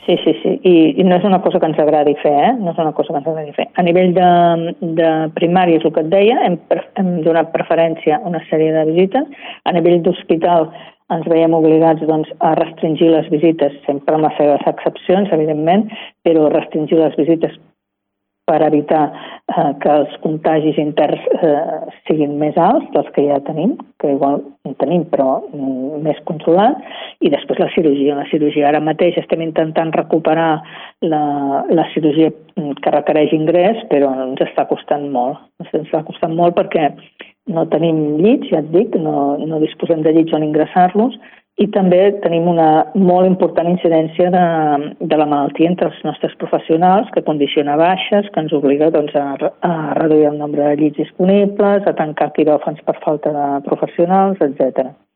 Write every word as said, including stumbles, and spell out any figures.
Sí, sí, sí. I, I no és una cosa que ens agradi fer, eh? No és una cosa que ens agradi fer. A nivell de, de primària, és el que et deia, hem, hem donat preferència a una sèrie de visites. A nivell d'hospital ens veiem obligats doncs, a restringir les visites, sempre amb les seves excepcions, evidentment, però restringir les visites per evitar eh, que els contagis interns eh, siguin més alts dels que ja tenim, que igual en tenim però mm, més controlat, i després la cirurgia. La cirurgia ara mateix estem intentant recuperar la, la cirurgia que requereix ingrés, però ens està costant molt. Ens està costant molt perquè no tenim llits, ja et dic, no, no disposem de llits on ingressar-los, i també tenim una molt important incidència de, de la malaltia entre els nostres professionals, que condiciona baixes, que ens obliga doncs, a, a reduir el nombre de llits disponibles, a tancar quiròfans per falta de professionals, etcètera.